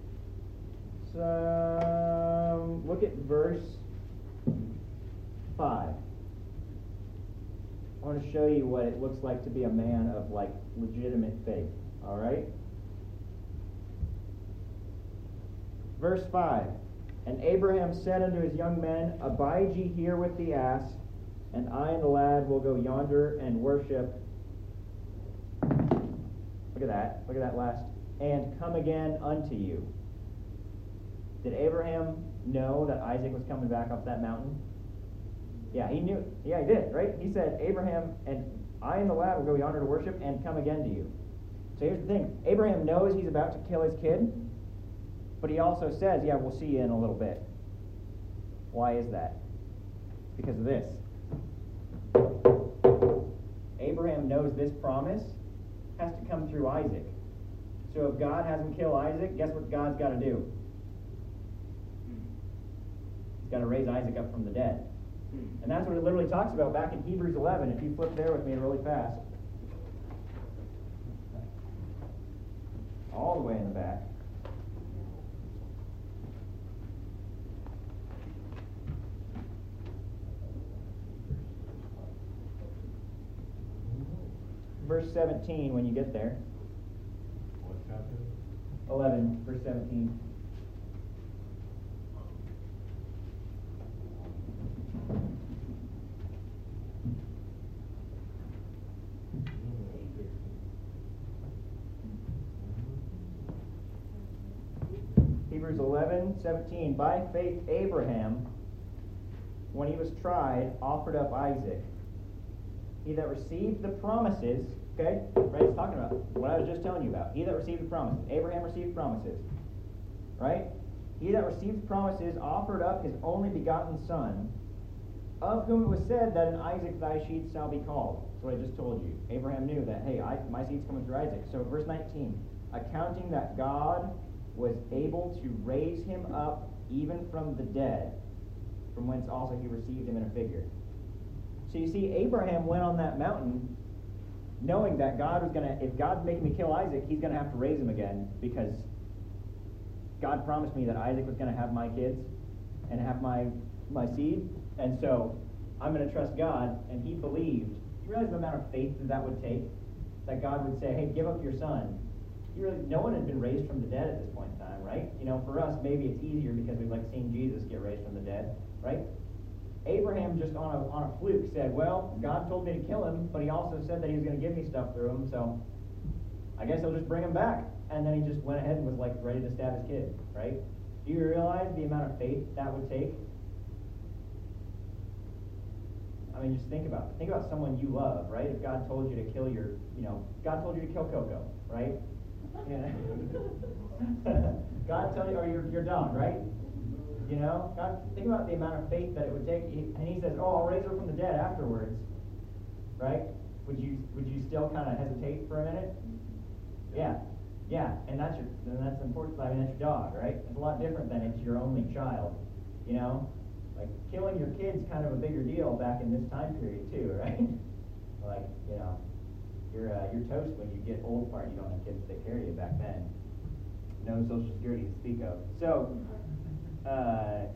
So, look at verse five. I want to show you what it looks like to be a man of like legitimate faith. All right? Verse five. And Abraham said unto his young men, Abide ye here with the ass, and I and the lad will go yonder and worship. Look at that. Look at that last. And come again unto you. Did Abraham know that Isaac was coming back up that mountain? Yeah, he knew. Yeah, he did, right? He said, Abraham, and I and the lad will go yonder to worship and come again to you. So here's the thing. Abraham knows he's about to kill his kid, but he also says, yeah, we'll see you in a little bit. Why is that? Because of this. Abraham knows this promise has to come through Isaac. So if God has him kill Isaac, guess what God's got to do? He's got to raise Isaac up from the dead. And that's what it literally talks about back in Hebrews eleven. If you flip there with me really fast. All the way in the back. Verse seventeen, when you get there. What chapter? eleven, verse seventeen. Hebrews eleven, seventeen. By faith Abraham, when he was tried, offered up Isaac. He that received the promises, okay, right, it's talking about what I was just telling you about. He that received the promises. Abraham received promises, right? He that received promises offered up his only begotten son, of whom it was said that in Isaac thy seed shall be called. That's what I just told you. Abraham knew that, hey, I, my seed's coming through Isaac. So verse nineteen, accounting that God was able to raise him up even from the dead, from whence also he received him in a figure. So you see, Abraham went on that mountain knowing that God was going to, if God's making me kill Isaac, he's going to have to raise him again, because God promised me that Isaac was going to have my kids and have my my seed, and so I'm going to trust God, and he believed. You realize the amount of faith that that would take? That God would say, hey, give up your son. You really, no one had been raised from the dead at this point in time, right? You know, for us, maybe it's easier because we've like seen Jesus get raised from the dead, right? Abraham just on a on a fluke said, well, God told me to kill him, but he also said that he was going to give me stuff through him, so I guess I'll just bring him back. And then he just went ahead and was like ready to stab his kid, right? Do you realize the amount of faith that would take? I mean, just think about it. Think about someone you love, right? If God told you to kill your, you know, God told you to kill Coco, right? Yeah. God told you, or your your dog, right? You know, God, think about the amount of faith that it would take. And he says, "Oh, I'll raise her from the dead afterwards." Right? Would you would you still kind of hesitate for a minute? Yeah, yeah. And that's your and that's important. I mean, that's your dog, right? It's a lot different than it's your only child. You know, like killing your kid's kind of a bigger deal back in this time period too, right? Like, you know, you're, uh, you're toast when you get old part, you don't have kids to take care of you back then. No social security to speak of. So, uh,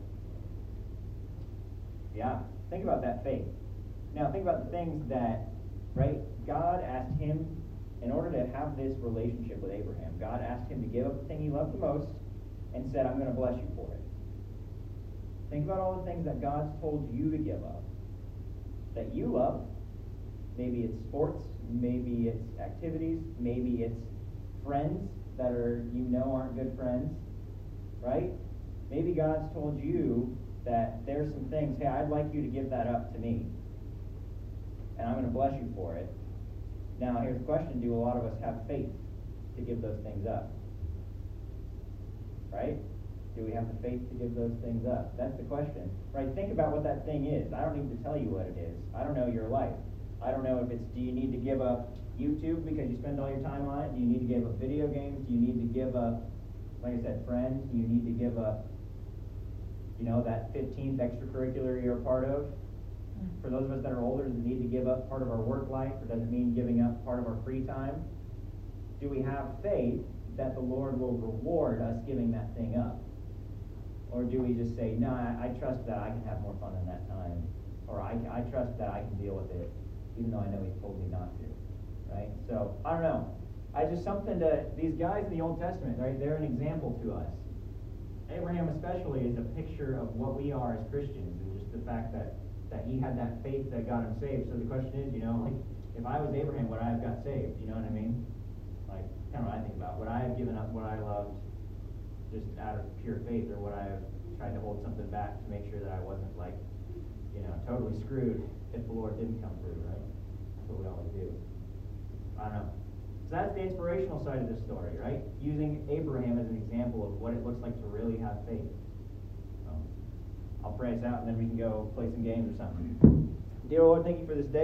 yeah, think about that faith. Now think about the things that, right, God asked him, in order to have this relationship with Abraham, God asked him to give up the thing he loved the most and said, I'm going to bless you for it. Think about all the things that God's told you to give up, that you love. Maybe it's sports, maybe it's activities, maybe it's friends that are, you know, aren't good friends, right? Maybe God's told you that there's some things, hey, I'd like you to give that up to me, and I'm going to bless you for it. Now, here's the question, do a lot of us have faith to give those things up? Right? Do we have the faith to give those things up? That's the question. Right? Think about what that thing is. I don't need to tell you what it is. I don't know your life. I don't know if it's, do you need to give up YouTube because you spend all your time on it? Do you need to give up video games? Do you need to give up, like I said, friends? Do you need to give up, you know, that fifteenth extracurricular you're a part of? For those of us that are older, does it need to give up part of our work life, or does it mean giving up part of our free time? Do we have faith that the Lord will reward us giving that thing up? Or do we just say, no, I, I trust that I can have more fun in that time, or I, I trust that I can deal with it, even though I know He's told me not to, right? So, I don't know. I just something to, these guys in the Old Testament, right, they're an example to us. Abraham especially is a picture of what we are as Christians, and just the fact that that he had that faith that got him saved. So the question is, you know, like, if I was Abraham, would I have got saved? You know what I mean? Like, kind of what I think about. Would I have given up what I loved just out of pure faith, or would I have tried to hold something back to make sure that I wasn't, like, you know, totally screwed if the Lord didn't come through, right? That's what we always do. I don't know. So that's the inspirational side of this story, right? Using Abraham as an example of what it looks like to really have faith. I'll pray us out, and then we can go play some games or something. Dear Lord, thank you for this day.